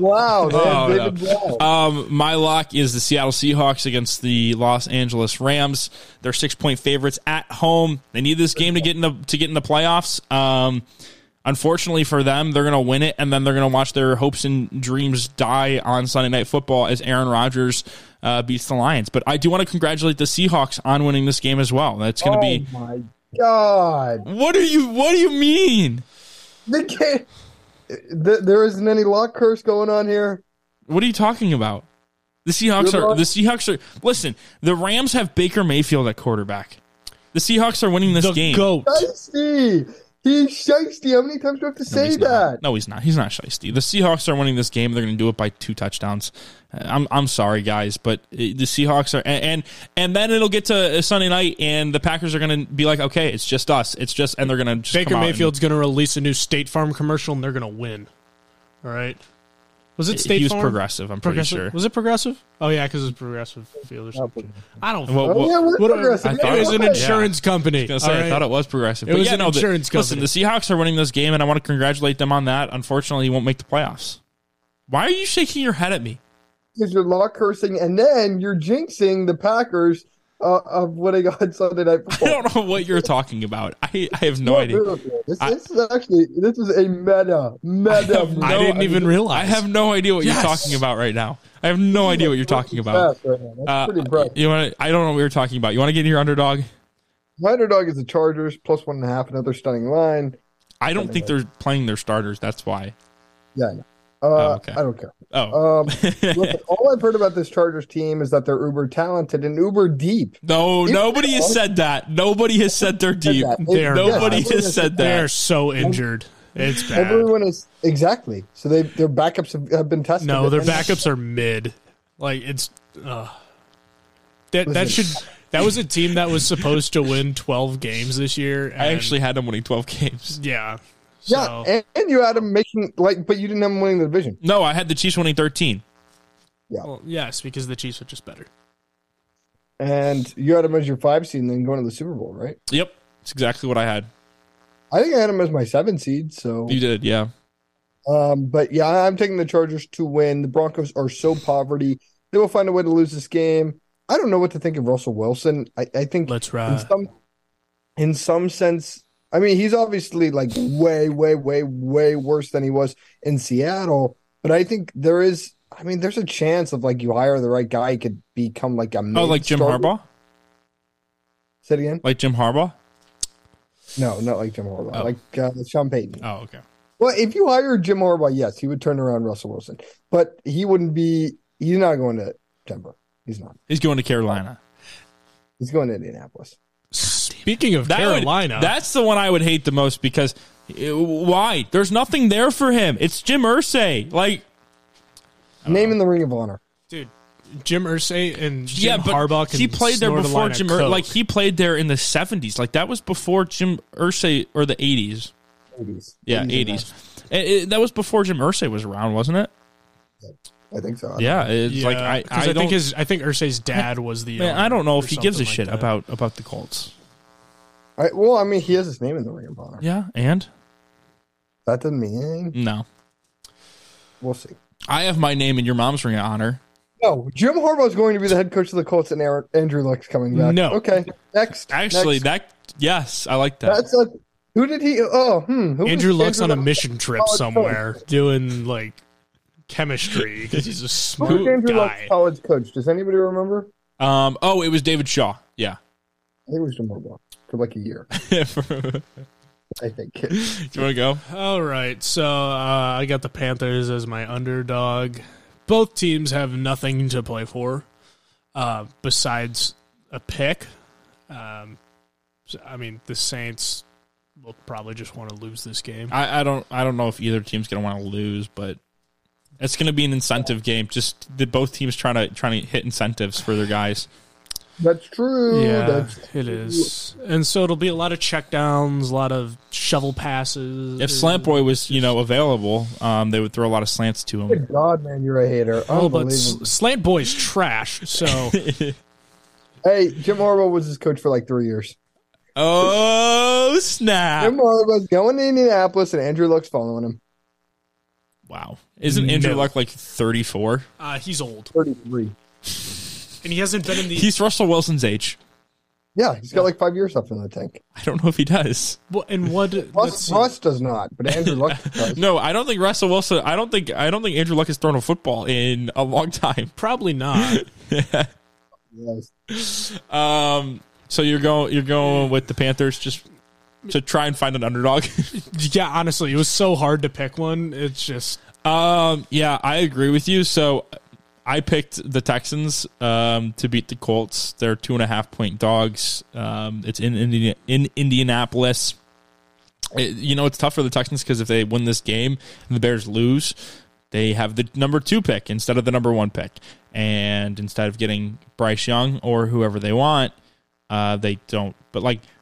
B: Blau.
A: My lock is the Seattle Seahawks against the Los Angeles Rams. They're 6-point favorites at home. They need this game to get in the playoffs. Unfortunately for them, they're going to win it, and then they're going to watch their hopes and dreams die on Sunday Night Football as Aaron Rodgers beats the Lions. But I do want to congratulate the Seahawks on winning this game as well. That's going to be.
B: Oh my God!
A: What do you mean?
B: They can't. There isn't any lock curse going on here.
A: What are you talking about? The Seahawks are. Listen, the Rams have Baker Mayfield at quarterback. The Seahawks are winning this game.
C: GOAT.
B: He's shiesty. How many times do I have to say that?
A: No, he's not. He's not shiesty. The Seahawks are winning this game. They're going to do it by 2 touchdowns. I'm sorry, guys, but the Seahawks are, and then it'll get to Sunday night, and the Packers are going to be like, okay, it's just us. And they're going to just
C: Baker Mayfield's going to release a new State Farm commercial, and they're going to win. All right. Was it State Farm?
A: He was Progressive, I'm pretty sure.
C: Was it Progressive? Oh, yeah, because it's Progressive Field or something. I don't
B: know.
C: Progressive. It was an insurance company.
A: I was going to say, I thought it was Progressive.
C: It was an insurance company.
A: Listen, the Seahawks are winning this game, and I want to congratulate them on that. Unfortunately, he won't make the playoffs. Why are you shaking your head at me?
B: Because you're lock cursing, and then you're jinxing the Packers of winning on Sunday Night Football.
A: I don't know what you're talking about. I have no idea.
B: This is a meta.
C: I didn't even realize.
A: I have no idea what you're talking about right now. I have no idea what you're talking about.
B: That's pretty impressive.
A: I don't know what you're talking about. You want to get your underdog?
B: My underdog is the Chargers plus 1.5. Another stunning line.
A: I don't think they're playing their starters. That's why.
B: Yeah.
A: Okay.
B: I don't care.
A: Listen,
B: all I've heard about this Chargers team is that they're uber talented and uber deep.
A: No, nobody has said that. Nobody has said they're deep. Nobody has said that.
C: They're so injured. It's bad.
B: Everyone is exactly. So their backups have been tested.
C: No, their backups are mid. Like it's that was a team that was supposed to win 12 games this year.
A: I actually had them winning 12 games.
C: Yeah.
B: Yeah, and you had them making but you didn't have them winning the division.
A: No, I had the Chiefs winning 13.
B: Yeah.
C: Well, yes, because the Chiefs are just better.
B: And you had them as your 5 seed and then going to the Super Bowl, right?
A: Yep, that's exactly what I had.
B: I think I had them as my 7 seed. So
A: you did, yeah.
B: But yeah, I'm taking the Chargers to win. The Broncos are so poverty. They will find a way to lose this game. I don't know what to think of Russell Wilson. I think
C: Let's ride.
B: In some sense, I mean, he's obviously like way, way, way, way worse than he was in Seattle. But I think there's a chance of like you hire the right guy, he could become like a
A: like Jim Harbaugh?
B: Say it again?
A: Like Jim Harbaugh?
B: No, not like Jim Harbaugh. Like Sean Payton.
A: Oh, okay.
B: Well, if you hire Jim Harbaugh, yes, he would turn around Russell Wilson. But he's not going to Denver. He's not.
A: He's going to Carolina.
B: He's going to Indianapolis.
C: Speaking of Carolina.
A: That's the one I would hate the most because why? There's nothing there for him. It's Jim Irsay. Like,
B: name in the Ring of Honor.
C: Dude, Jim Irsay and Jim Harbaugh can
A: he played there before Jim
C: Irsay.
A: Like, he played there in the 70s. Like, that was before Jim Irsay, or the 80s.
B: 80s.
A: Yeah, 80s. That was before Jim Irsay was around, wasn't it?
B: I think so.
A: Yeah, it's like I
C: think Irsay's dad was the.
A: Man, I don't know if he gives a
C: like
A: shit
C: that.
A: about the Colts.
B: He has his name in the Ring of Honor.
A: Yeah, and
B: that doesn't mean anything.
A: No,
B: we'll see.
A: I have my name in your mom's Ring of Honor.
B: No, Jim Harbaugh is going to be the head coach of the Colts, and Andrew Luck's coming back.
C: No,
B: okay, next.
A: Actually, yes, I like that.
B: Who did he?
C: Andrew Luck's on a mission trip somewhere doing like chemistry because he's a smart
B: Who was Andrew
C: guy.
B: Luck's college coach? Does anybody remember?
A: It was David Shaw. Yeah.
B: I think it was Jim Harbaugh for like a year. I think.
A: Do you want to go?
C: All right, so I got the Panthers as my underdog. Both teams have nothing to play for besides a pick. The Saints will probably just want to lose this game.
A: I don't know if either team's going to want to lose, but it's going to be an incentive game. Just both teams trying to hit incentives for their guys.
B: That's true.
C: Yeah, it is. And so it'll be a lot of checkdowns, a lot of shovel passes.
A: If Slant Boy was, available, they would throw a lot of slants to him.
B: Good God, man, you're a hater.
C: Oh, but Slant Boy's trash. So,
B: hey, Jim Harbaugh was his coach for like 3 years.
A: Oh, snap!
B: Jim Harbaugh's going to Indianapolis, and Andrew Luck's following him.
A: Wow, isn't Andrew Luck like 34?
C: He's old.
B: 33.
C: And he hasn't been in the...
A: He's Russell Wilson's age.
B: Yeah, he's got like 5 years left in the tank.
A: I don't know if he does.
C: Well, and what...
B: Russ does not, but Andrew Luck does.
A: No, I don't think Russell Wilson... I don't think Andrew Luck has thrown a football in a long time.
C: Probably not.
B: Yes.
A: So you're going with the Panthers just to try and find an underdog?
C: Yeah, honestly, it was so hard to pick one. It's just...
A: Yeah, I agree with you. So... I picked the Texans to beat the Colts. They're 2.5-point dogs. It's in Indianapolis. It's tough for the Texans because if they win this game and the Bears lose, they have the number 2 pick instead of the number 1 pick. And instead of getting Bryce Young or whoever they want, they don't. But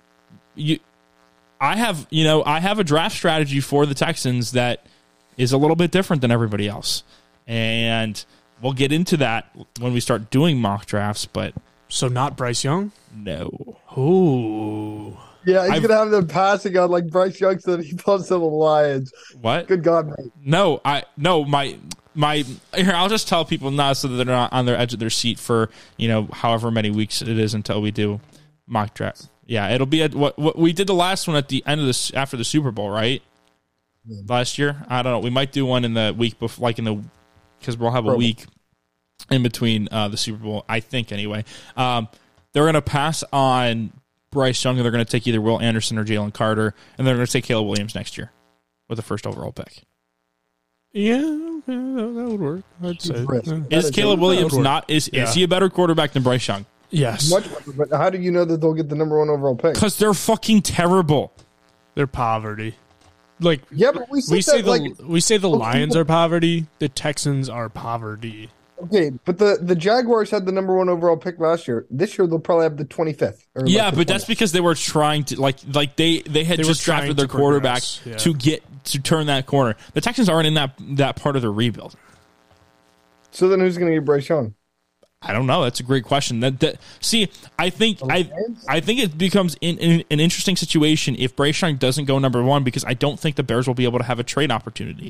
A: I have a draft strategy for the Texans that is a little bit different than everybody else, and we'll get into that when we start doing mock drafts, but...
C: So not Bryce Young?
A: No.
C: Ooh.
B: Yeah, he's going to have them passing on like Bryce Young so that he falls to the Lions.
A: What?
B: Good God, mate.
A: No, here, I'll just tell people now so that they're not on their edge of their seat for, however many weeks it is until we do mock draft. Yeah, it'll be what we did the last one at the end of after the Super Bowl, right? Yeah. Last year? I don't know. We might do one in the week before, because we'll have a week in between the Super Bowl, I think, anyway. They're going to pass on Bryce Young, and they're going to take either Will Anderson or Jalen Carter, and they're going to take Caleb Williams next year with the first overall pick.
C: Yeah, that would work. I'd say.
A: Is Caleb Williams is he a better quarterback than Bryce Young?
C: Yes.
B: Much better, but how do you know that they'll get the number 1 overall pick?
A: Because they're fucking terrible.
C: They're poverty.
B: But we say
C: the Lions are poverty. The Texans are poverty.
B: Okay, but the Jaguars had the number 1 overall pick last year. This year they'll probably have the 25th.
A: Yeah, but that's because they were trying to they had just drafted their quarterback to turn that corner. The Texans aren't in that part of the rebuild.
B: So then who's going to get Bryce Young?
A: I don't know. That's a great question. I think it becomes in an interesting situation if Bryce Young doesn't go number 1 because I don't think the Bears will be able to have a trade opportunity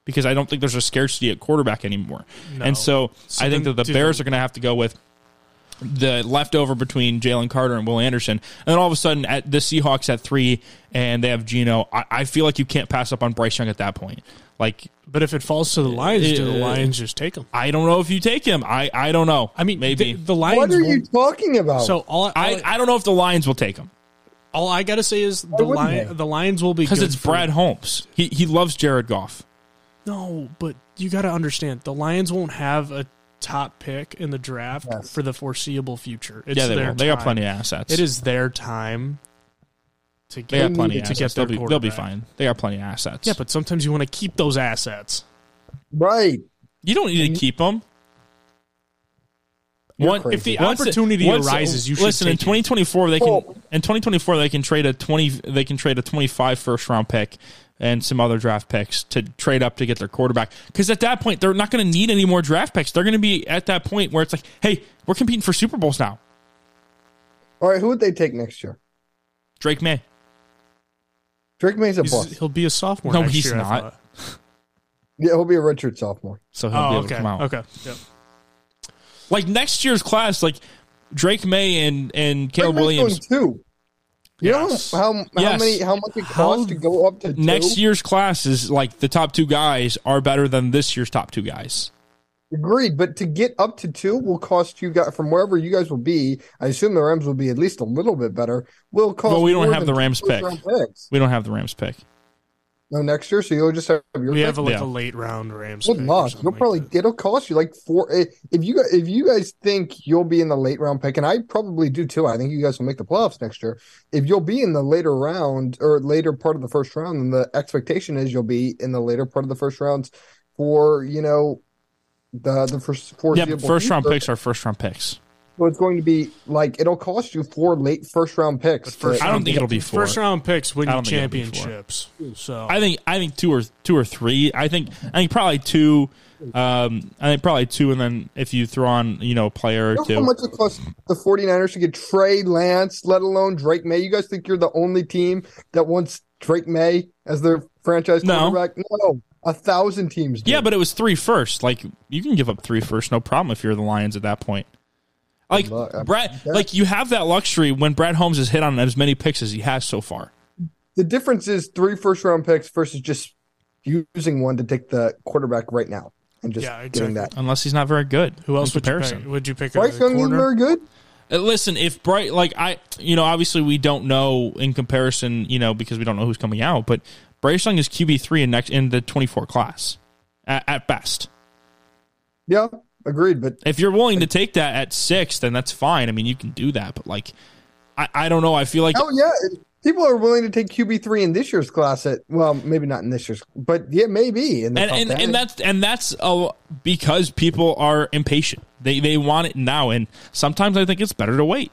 A: because I don't think there's a scarcity at quarterback anymore.
C: No.
A: And so I think that the Bears are going to have to go with the leftover between Jalen Carter and Will Anderson. And then all of a sudden, at the Seahawks at 3, and they have Geno, I feel like you can't pass up on Bryce Young at that point.
C: But if it falls to the Lions, do the Lions just take him?
A: I don't know if you take him. I don't know.
C: I mean,
A: maybe
C: the Lions.
B: What are you talking about?
C: So
A: I don't know if the Lions will take him.
C: All I gotta say is the Lions will be
A: because
C: good
A: it's Brad Holmes. He loves Jared Goff.
C: No, but you got to understand the Lions won't have a top pick in the draft for the foreseeable future. It's
A: they will. They got plenty of assets.
C: It is their time to get,
A: they got plenty of assets.
C: They'll
A: be fine. They got plenty of assets.
C: Yeah, but sometimes you want to keep those assets.
B: Right.
A: You don't need to keep them.
C: If the opportunity arises, you should
A: listen. In 2024, they can. In 2024, they can trade a 25 first round pick and some other draft picks to trade up to get their quarterback. Because at that point, they're not going to need any more draft picks. They're going to be at that point where it's like, hey, we're competing for Super Bowls now.
B: All right, who would they take next year?
A: Drake May.
B: Drake May's a bust.
C: He'll be a sophomore.
A: No,
C: next
A: he's
C: year,
A: not.
B: Yeah, he'll be a redshirt sophomore.
A: So he'll be able to come out.
C: Okay. Yep.
A: Like next year's class, like Drake May and Caleb Williams.
B: Too. You know how much it costs to go up to 2?
A: Next year's class is like the top 2 guys are better than this year's top 2 guys.
B: Agreed, but to get up to 2 will cost you guys from wherever you guys will be. I assume the Rams will be at least a little bit better. Will cost.
A: But we don't
B: more
A: have
B: than
A: the Rams pick. We don't have the Rams pick.
B: No, next year, so you'll just have your.
C: We
B: pick?
C: have a late round Rams.
B: Good luck. You'll probably it'll cost you like 4. If you guys think you'll be in the late round pick, and I probably do too. I think you guys will make the playoffs next year. If you'll be in the later round or later part of the first round, then the expectation is you'll be in the later part of the first rounds for the first 4.
A: Yeah, first round picks are first round picks.
B: So it's going to be like it'll cost you 4 late first round picks.
A: I don't think it'll be 4.
C: First round picks win you championships. So
A: I think 2 or 3. I think probably 2. I think probably 2, and then if you throw on a player or 2.
B: How much it costs the 49ers to get Trey Lance, let alone Drake May? You guys think you're the only team that wants Drake May as their franchise quarterback? No. 1,000 teams do.
A: Yeah, but it was 3 first. Like you can give up 3 first, no problem if you're the Lions at that point. Like Brad, like you have that luxury when Brad Holmes has hit on as many picks as he has so far.
B: The difference is 3 first round picks versus just using one to take the quarterback right now and just getting that.
A: Unless he's not very good.
C: Who else would you pick? Would you pick
B: Bryce Young isn't very good?
A: Listen, if Bright, obviously we don't know in comparison, because we don't know who's coming out, but Bryce Young is QB3 in the 24 class at best.
B: Yeah. Agreed, but
A: if you're willing to take that at 6, then that's fine. I mean, you can do that, but I don't know. I feel like
B: people are willing to take QB3 in this year's class. Maybe not in this year's, but maybe. And
A: that's because people are impatient. They want it now, and sometimes I think it's better to wait.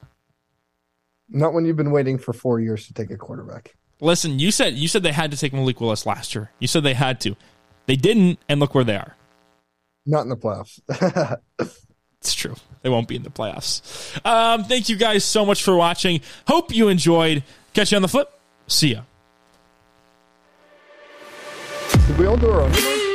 B: Not when you've been waiting for 4 years to take a quarterback.
A: Listen, you said they had to take Malik Willis last year. You said they had to. They didn't, and look where they are.
B: Not in the playoffs.
A: It's true. They won't be in the playoffs. Thank you guys so much for watching. Hope you enjoyed. Catch you on the flip. See ya.
B: Did we all do our own?